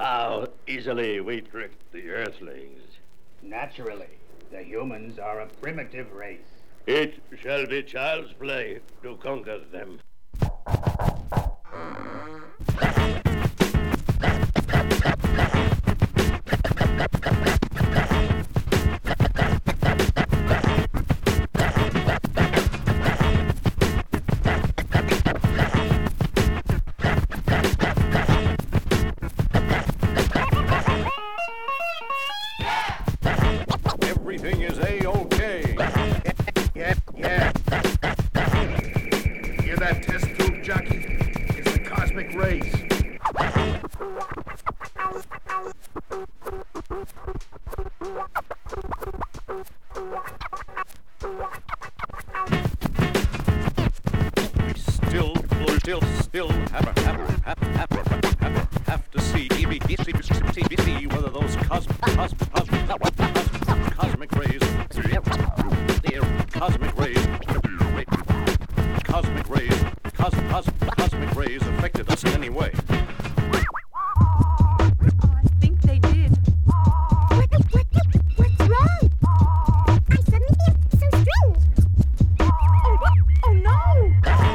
How easily we trick the Earthlings. Naturally, the humans are a primitive race. It shall be child's play to conquer them. Everything is A-OK. Yeah. Hear that test tube, Jockey? It's the cosmic rays. We still have to see whether those cosmic rays, cosmic rays affected us in any way. I think they did. What's wrong? I suddenly feel so strange. Oh no!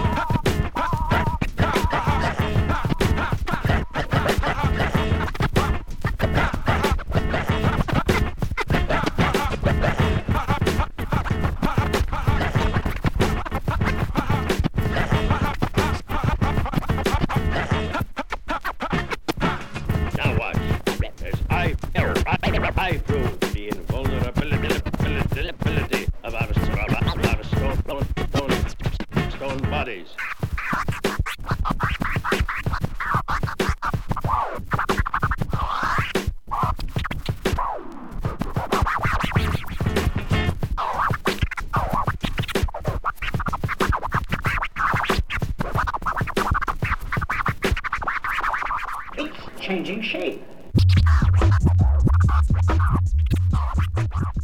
Now watch, as I prove the invulnerability of our stone bodies. It's changing shape.